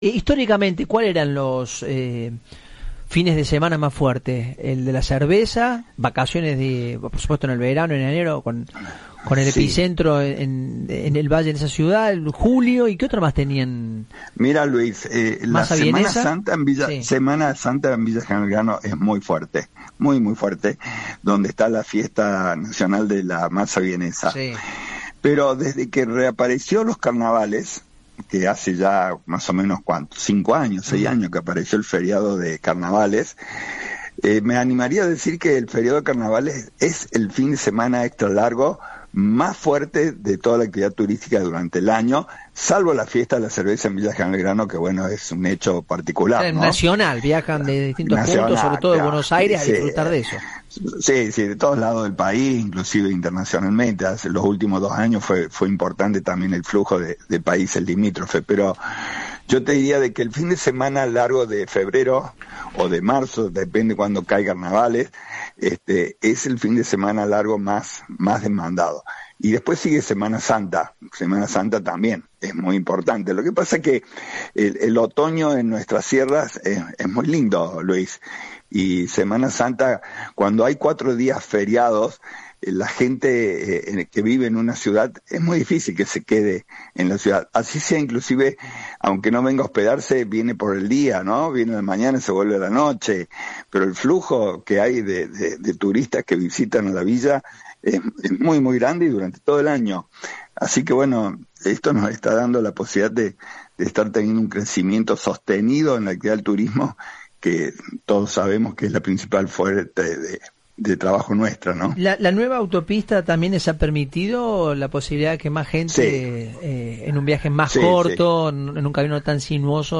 Históricamente, ¿cuáles eran los fines de semana más fuertes? ¿El de la cerveza? ¿Vacaciones por supuesto en el verano, en enero, con el epicentro en el valle de esa ciudad, el julio? ¿Y qué otro más tenían? Mira, Luis, la Semana Santa en Villa General Belgrano es muy fuerte, muy fuerte, donde está la fiesta nacional de la masa vienesa. Sí. Pero desde que reapareció los carnavales, que hace ya más o menos 5 años, 6 años que apareció el feriado de carnavales, me animaría a decir que el feriado de carnavales es el fin de semana extra largo más fuerte de toda la actividad turística durante el año, salvo la fiesta de la cerveza en Villa General Belgrano, que bueno, es un hecho particular, ¿no? Nacional, viajan de distintos puntos, sobre todo de Buenos Aires, a disfrutar de eso. Sí, de todos lados del país, inclusive internacionalmente. Hace los últimos 2 años fue importante también el flujo de países limítrofes, pero yo te diría de que el fin de semana largo de febrero o de marzo, depende cuando caigan carnavales, es el fin de semana largo más demandado. Y después sigue Semana Santa. Semana Santa también es muy importante. Lo que pasa es que el otoño en nuestras sierras es muy lindo, Luis. Y Semana Santa, cuando hay 4 días feriados, la gente que vive en una ciudad, es muy difícil que se quede en la ciudad. Así sea, inclusive, aunque no venga a hospedarse, viene por el día, ¿no? Viene de mañana y se vuelve a la noche. Pero el flujo que hay de turistas que visitan a la villa es muy grande y durante todo el año. Así que bueno, esto nos está dando la posibilidad de estar teniendo un crecimiento sostenido en la actividad del turismo, que todos sabemos que es la principal fuente de trabajo nuestra, ¿no? ¿La nueva autopista también les ha permitido la posibilidad de que más gente en un viaje más corto, en un camino tan sinuoso,